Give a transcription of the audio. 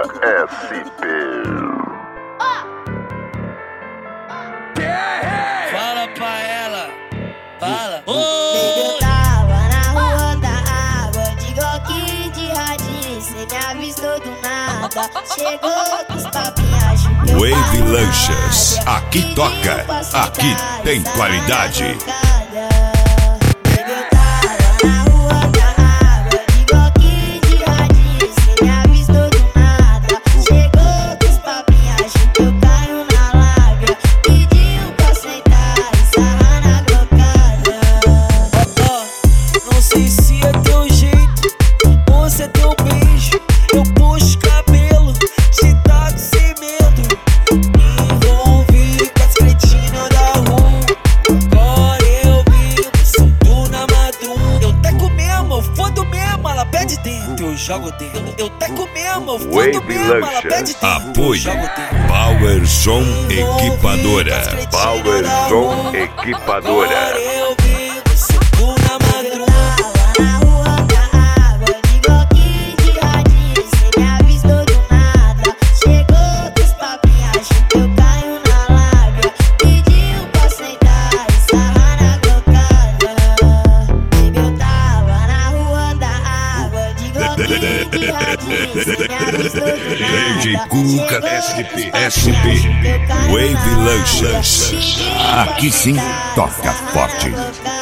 SP. Fala pra ela, fala. Baby, eu tava na rua da água, de Glock de radinho, cê me avistou do nada. Chegou com os papinhos, Wave Lanchas, aqui toca, aqui tem qualidade. Eu jogo dentro, eu teco mesmo, eu fodo Wave mesmo, ela pede Lanchas. dentro. Apoio Eu jogo dentro. Power Zone Equipadora. Power Zone Equipadora. Agora eu vivo, subo na madrugada. Rede Cuca SP Wave Lanchas. Aqui sim toca forte.